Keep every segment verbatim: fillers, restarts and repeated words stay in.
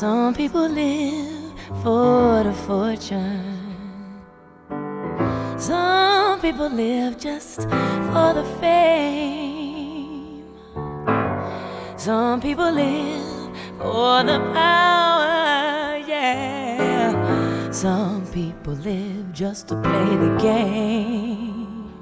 Some people live for the fortune. Some people live just for the fame. Some people live for the power, yeah. Some people live just to play the game.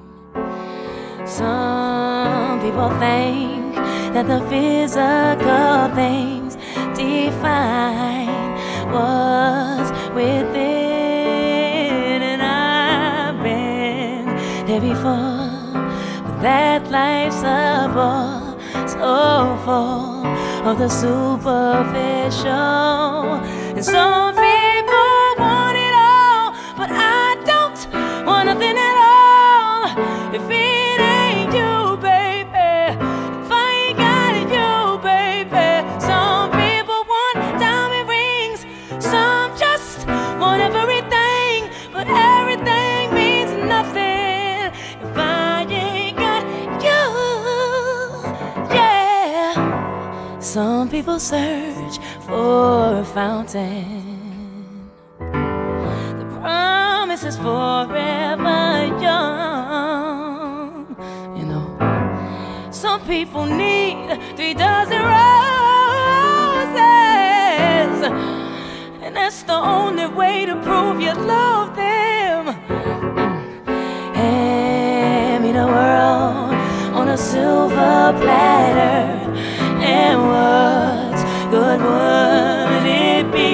Some people think that the physical things define what's within, and I've been there before, but that life's a bore, so full of the superficial. And some people want it all, but I don't want nothing at all. If it ain't you, baby, if I ain't got it, you, baby. Some people want diamond rings, some just want everything, but everything means nothing if I ain't got you, yeah. Some people search for a fountain, the promise is forever young, you know. Some people need three dozen roses, and that's the only way to prove you love them. Hand me the world on a silver platter, and what good would it be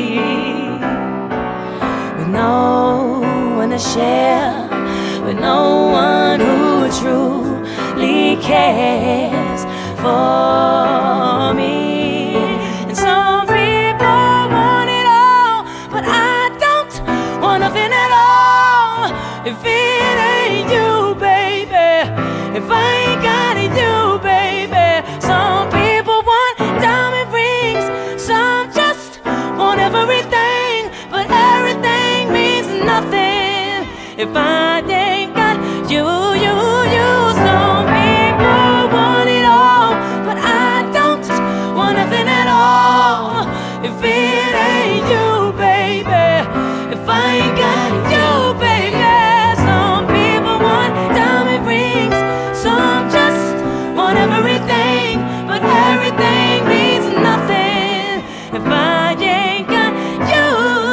with no one to share, with no one who truly cares for me? And some people want it all, but I don't want nothing at all. If it ain't you, baby, if I ain't got it, you, baby. Some people want diamond rings, some just want everything, but everything means nothing if I ain't got you, you, you. Some people want it all, but I don't want nothing at all. If it ain't you, baby, if I ain't got you, baby. Some people want diamond rings, some just want everything, but everything means nothing if I ain't got you,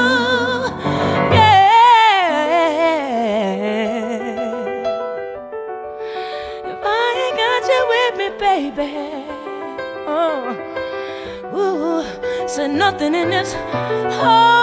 yeah. If I ain't got you with me, baby, oh, ooh, said nothing in this whole